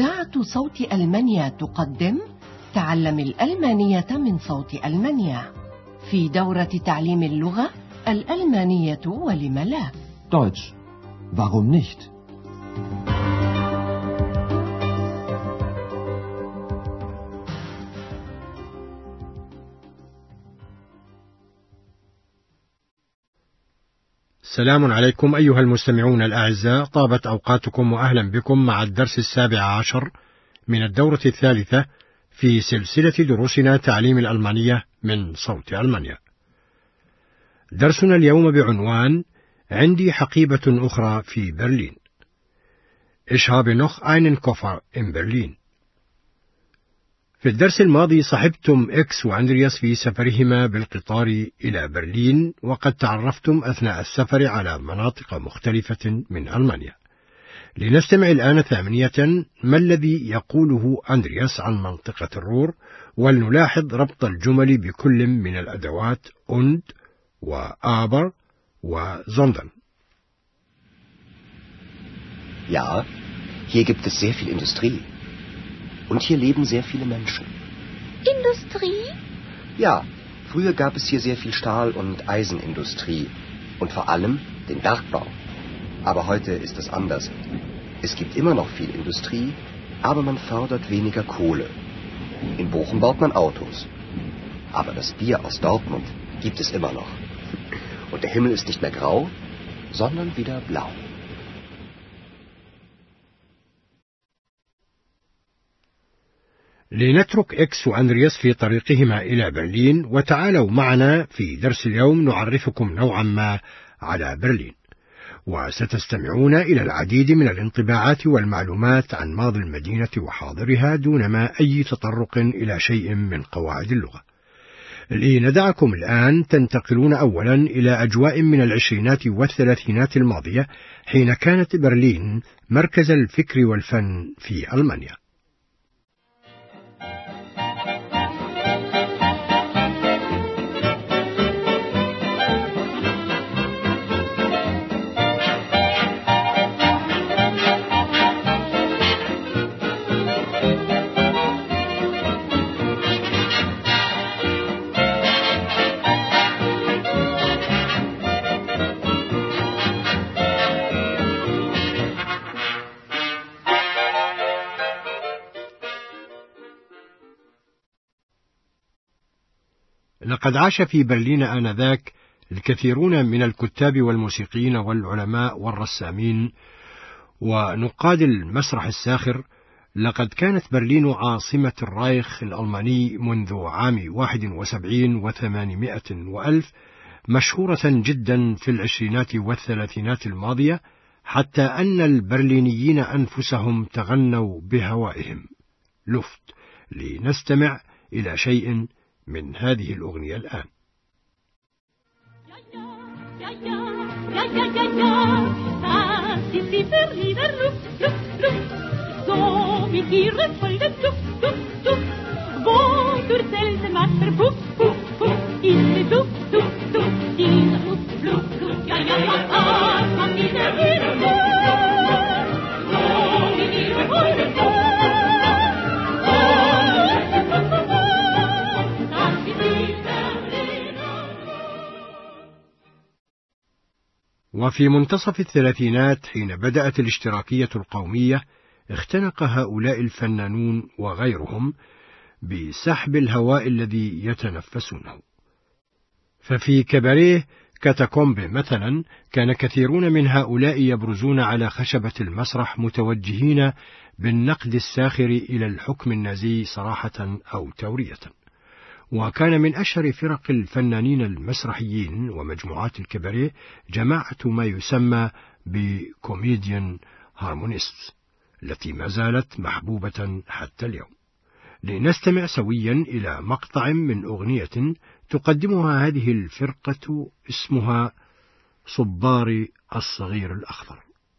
إذاعة صوت ألمانيا تقدم تعلم الألمانية من صوت ألمانيا في دورة تعليم اللغة الألمانية ولم لا. Deutsch. Warum nicht? السلام عليكم أيها المستمعون الأعزاء، طابت أوقاتكم وأهلا بكم مع الدرس 17 من الدورة الثالثة في سلسلة دروسنا تعليم الألمانية من صوت ألمانيا. درسنا اليوم بعنوان عندي حقيبة أخرى في برلين. Ich habe noch einen Koffer in Berlin. في الدرس الماضي صحبتم إكس وأندرياس في سفرهما بالقطار إلى برلين، وقد تعرفتم أثناء السفر على مناطق مختلفة من ألمانيا. لنستمع الآن ثانية ما الذي يقوله أندرياس عن منطقة الرور، ولنلاحظ ربط الجمل بكل من الأدوات und وآبر وsondern. Ja, hier gibt es sehr viel Industrie. Und hier leben sehr viele Menschen. Industrie? Ja, früher gab es hier sehr viel Stahl- und Eisenindustrie. Und vor allem den Bergbau. Aber heute ist es anders. Es gibt immer noch viel Industrie, aber man fördert weniger Kohle. In Bochum baut man Autos. Aber das Bier aus Dortmund gibt es immer noch. Und der Himmel ist nicht mehr grau, sondern wieder blau. لنترك إكس وأندرياس في طريقهما إلى برلين، وتعالوا معنا في درس اليوم نعرفكم نوعا ما على برلين، وستستمعون إلى العديد من الانطباعات والمعلومات عن ماضي المدينة وحاضرها دون ما أي تطرق إلى شيء من قواعد اللغة. لندعكم الآن تنتقلون أولا إلى أجواء من العشرينات والثلاثينات الماضية، حين كانت برلين مركز الفكر والفن في ألمانيا. لقد عاش في برلين آنذاك الكثيرون من الكتاب والموسيقيين والعلماء والرسامين ونقاد المسرح الساخر. لقد كانت برلين عاصمة الرايخ الألماني منذ عام 71 و800 وألف، مشهورة جدا في العشرينات والثلاثينات الماضية، حتى أن البرلينيين أنفسهم تغنوا بهوائهم لفت. لنستمع إلى شيء من هذه الأغنية الآن. وفي منتصف الثلاثينات حين بدأت الاشتراكية القومية، اختنق هؤلاء الفنانون وغيرهم بسحب الهواء الذي يتنفسونه. ففي كباريه كاتاكومب مثلا كان كثيرون من هؤلاء يبرزون على خشبة المسرح متوجهين بالنقد الساخر إلى الحكم النازي صراحة أو تورية. وكان من أشهر فرق الفنانين المسرحيين ومجموعات الكباريه جماعة ما يسمى بكوميديان هارمونيست، التي ما زالت محبوبة حتى اليوم. لنستمع سويا إلى مقطع من أغنية تقدمها هذه الفرقة اسمها صباري الصغير الأخضر.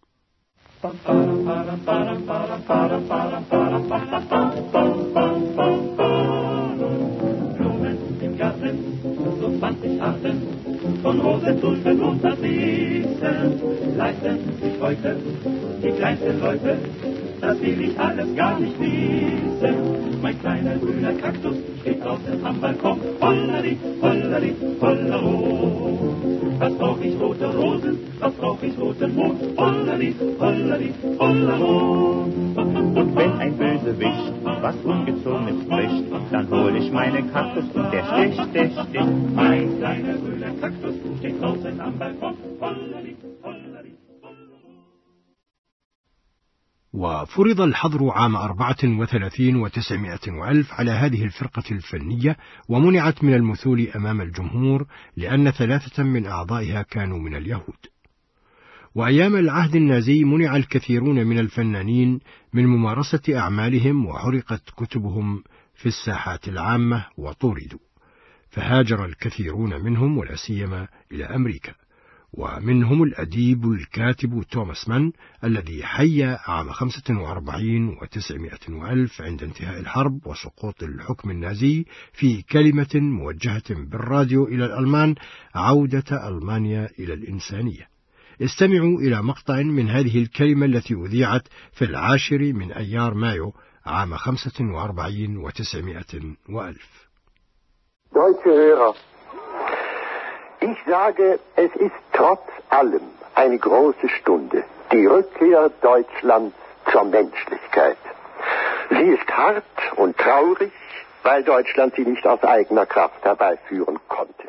Von Rosenduschen unterwiesen, leisten sich heute die kleinsten Leute das will ich alles gar nicht wissen. Mein kleiner grüner Kaktus steht draußen am Balkon. Hollari, hollari, hollero. Was brauch ich rote Rosen, was brauch ich roten Mond. Hollari, hollari, hollero. Und wenn ein Bösewicht was Ungezogenes spricht, dann hol ich meinen Kaktus und der sticht, der sticht. Mein kleiner grüner Kaktus steht draußen am Balkon. Hollari, hollari, hollero. وفرض الحظر عام 34 و900 وألف على هذه الفرقة الفنية، ومنعت من المثول أمام الجمهور لأن 3 من أعضائها كانوا من اليهود. وأيام العهد النازي منع الكثيرون من الفنانين من ممارسة أعمالهم، وحرقت كتبهم في الساحات العامة وطوردوا، فهاجر الكثيرون منهم ولا سيما إلى أمريكا، ومنهم الأديب الكاتب توماس مان الذي حي عام 45 و900 وألف عند انتهاء الحرب وسقوط الحكم النازي في كلمة موجهة بالراديو إلى الألمان: عودة ألمانيا إلى الإنسانية. استمعوا إلى مقطع من هذه الكلمة التي أذيعت في 10 من أيار مايو عام 45 و900 وألف. Deutsche Hörer, ich sage, es ist trotz allem eine große Stunde, die Rückkehr Deutschlands zur Menschlichkeit. Sie ist hart und traurig, weil Deutschland sie nicht aus eigener Kraft herbeiführen konnte.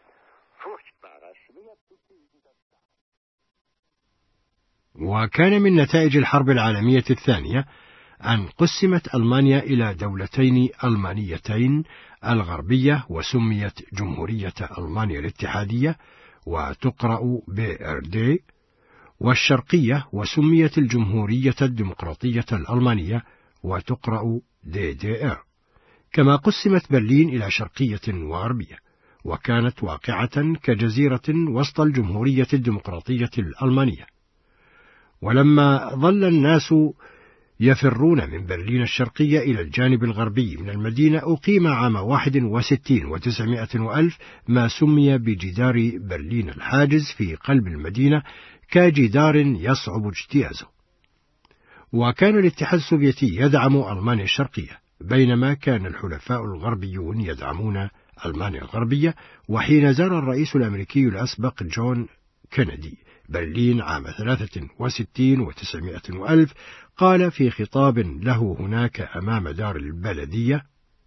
وكان من نتائج الحرب العالمية الثانية أن قسمت ألمانيا إلى دولتين ألمانيتين، الغربية وسميت جمهورية ألمانيا الاتحادية وتقرأ BRD، والشرقية وسميت الجمهورية الديمقراطية الألمانية وتقرأ DDR. كما قسمت برلين إلى شرقية وغربية، وكانت واقعة كجزيرة وسط الجمهورية الديمقراطية الألمانية. ولما ظل الناس يفرون من برلين الشرقية إلى الجانب الغربي من المدينة، أقيم عام 61 و900 وألف ما سمي بجدار برلين الحاجز في قلب المدينة، كجدار يصعب اجتيازه. وكان الاتحاد السوفيتي يدعم ألمانيا الشرقية، بينما كان الحلفاء الغربيون يدعمون ألمانيا الغربية. وحين زار الرئيس الأمريكي الأسبق جون كينيدي برلين عام 63 و900 وألف، قال في خطاب له هناك أمام دار البلدية: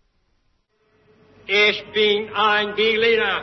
Ich bin ein Berliner.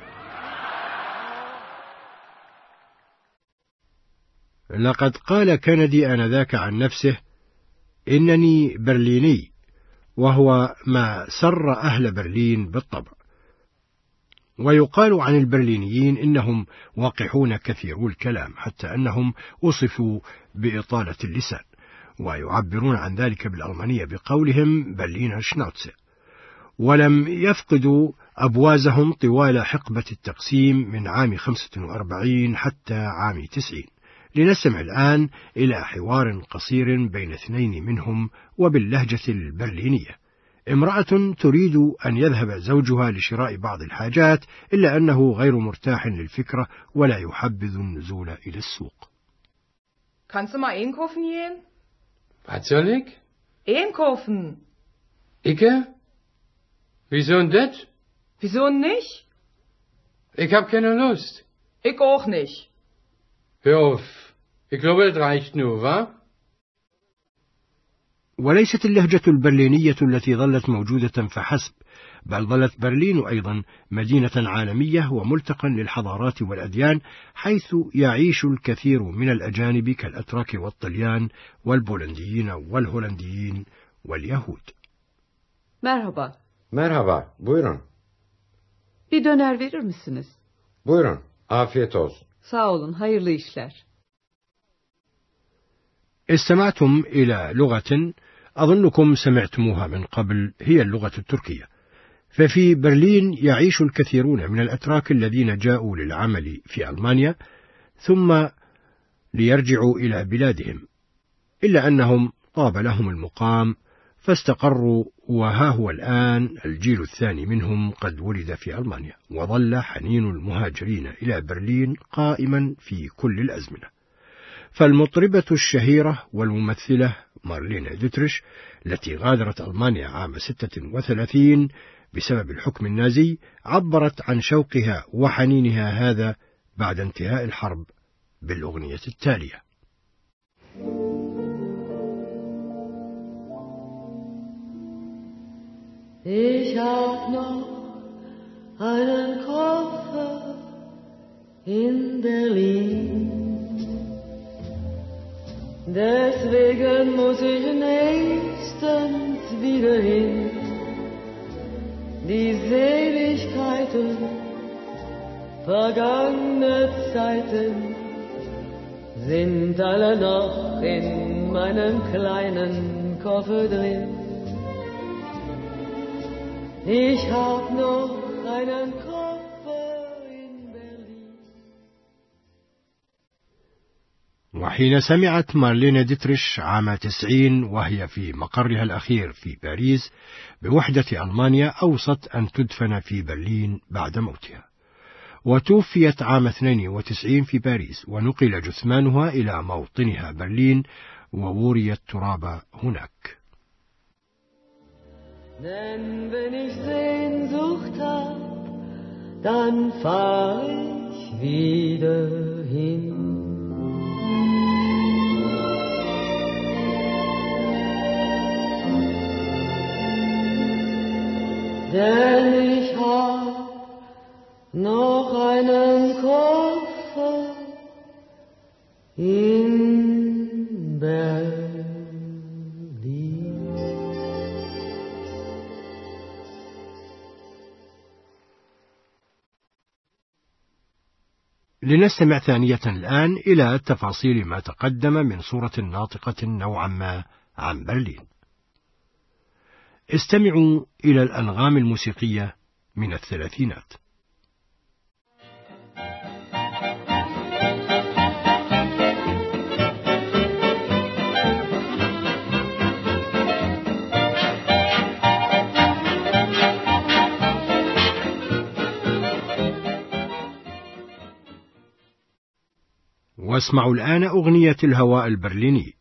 لقد قال كينيدي آنذاك عن نفسه: إنني برليني، وهو ما سر أهل برلين بالطبع. ويقال عن البرلينيين إنهم وقحون كثيرو الكلام، حتى أنهم وصفوا بإطالة اللسان، ويعبرون عن ذلك بالألمانية بقولهم برلينر شناوتسه. ولم يفقدوا أبوازهم طوال حقبة التقسيم من عام 45 حتى عام 90. لنستمع الآن إلى حوار قصير بين 2 منهم وباللهجة البرلينية. امرأة تريد أن يذهب زوجها لشراء بعض الحاجات، إلا أنه غير مرتاح للفكرة ولا يحبذ النزول إلى السوق. Kannst du mal einkaufen gehen? Was soll ich? Einkaufen. Icke? Wieso denn das? Wieso nicht? Ich hab keine Lust. Ich auch nicht. Hör auf. Ich glaube, das reicht nur, wa? وليست اللهجة البرلينية التي ظلت موجودة فحسب، بل ظلت برلين أيضا مدينة عالمية وملتقى للحضارات والأديان، حيث يعيش الكثير من الأجانب كالأتراك والطليان والبولنديين والهولنديين واليهود. Merhaba. Merhaba, buyurun. Bir döner verir misiniz? Buyurun, afiyet olsun. Sağ olun, hayırlı işler. استمعتم إلى لغة أظنكم سمعتموها من قبل، هي اللغة التركية. ففي برلين يعيش الكثيرون من الأتراك الذين جاءوا للعمل في ألمانيا ثم ليرجعوا إلى بلادهم، إلا أنهم طاب لهم المقام فاستقروا، وها هو الآن الجيل الثاني منهم قد ولد في ألمانيا، وظل حنين المهاجرين إلى برلين قائما في كل الأزمنة. فالمطربة الشهيرة والممثلة مارلين ديتريش التي غادرت ألمانيا عام 36 بسبب الحكم النازي عبرت عن شوقها وحنينها هذا بعد انتهاء الحرب بالأغنية التالية. Ich hab noch einen Koffer in Berlin, deswegen muss ich nächstens wieder hin. Die Seligkeiten vergangener Zeiten sind alle noch in meinem kleinen Koffer drin. Ich hab noch einen Koffer in Berlin. وحين سمعت مارلين ديتريش عام 90 وهي في مقرها الأخير في باريس بوحدة ألمانيا أوصت أن تدفن في برلين بعد موتها، وتوفيت عام 92 في باريس، ونقل جثمانها إلى موطنها برلين ووري التراب هناك. Denn wenn ich Sehnsucht hab, dann fahr ich wieder hin. Denn ich hab noch einen Koffer in Berlin. لنستمع ثانية الآن إلى تفاصيل ما تقدم من صورة ناطقة نوعا ما عن برلين. استمعوا إلى الأنغام الموسيقية من الثلاثينات. واسمعوا الآن أغنية الهواء البرليني.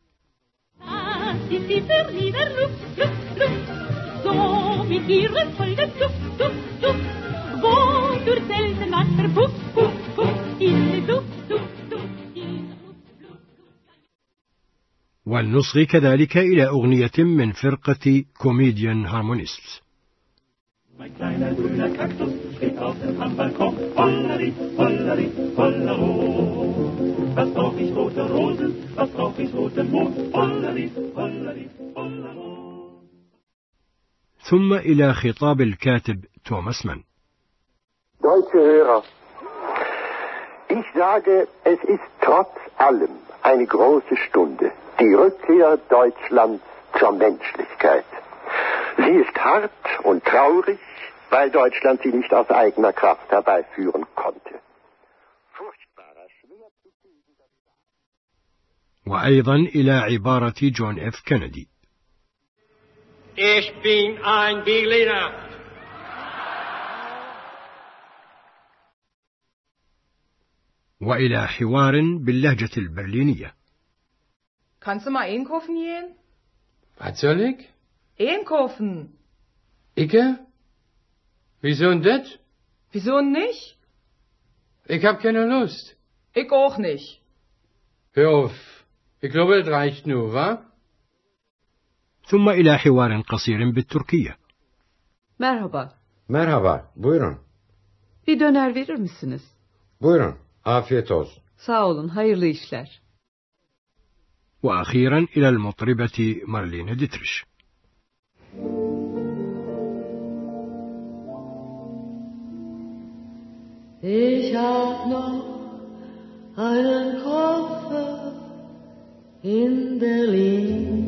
ولنصغي كذلك إلى أغنية من فرقة كوميديان هارمونيست. Mein kleiner grüner Kaktus steht auf dem Balkon, Hollari, Hollari, Hollero. Was brauch ich rote Rosen, was brauch ich rote Mohn, Hollari, Hollari, Hollero. ثم إلى خطاب الكاتب توماس مان. Deutsche Hörer, ich sage, es ist trotz allem eine große Stunde, die Rückkehr Deutschlands zur Menschlichkeit. Sie ist hart und traurig, weil Deutschland sie nicht aus eigener Kraft herbeiführen konnte. Furchtbarer, schwer zu fühlen. وأيضا إلى عبارة جون إف كينيدي. Ich bin ein Berliner. وإلى حوار باللهجة البرلينية. Kannst du mal einkaufen gehen? Was soll ich? Einkaufen. Icke? Wieso denn das? Wieso nicht? Ich hab keine Lust. Ich auch nicht. Hör auf. Ich glaube, das reicht nur, wa? ثم إلى حوار قصير بالتركية. Merhaba. Merhaba, buyurun. Bir döner verir misiniz? Buyurun, afiyet olsun. Sağ olun, hayırlı işler. وأخيرا إلى المطربة مارلين ديتريش. Ich hab noch einen Koffer in Berlin,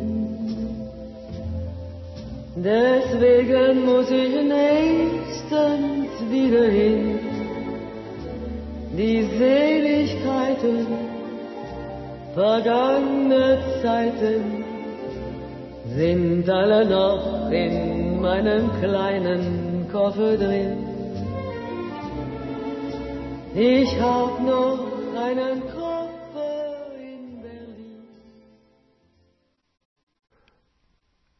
deswegen muss ich nächstens wieder hin. Die Seligkeiten vergangener Zeiten sind alle noch in meinem kleinen Koffer drin. Ich hab noch einen Koffer in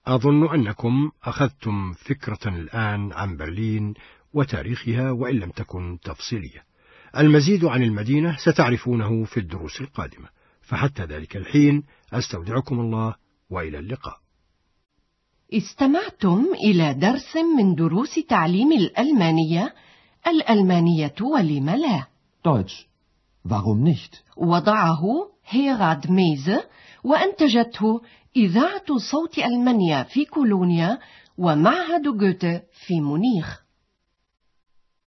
أظن أنكم أخذتم فكرة الآن عن برلين وتاريخها وإن لم تكن تفصيلية. المزيد عن المدينة ستعرفونه في الدروس القادمة، فحتى ذلك الحين أستودعكم الله وإلى اللقاء. استمعتم إلى درس من دروس تعليم الألمانية ولم لا. Deutsch. Warum nicht? وضعه هيراد ميزه وأنتجته إذاعة صوت ألمانيا في كولونيا ومعهد جوته في مونيخ.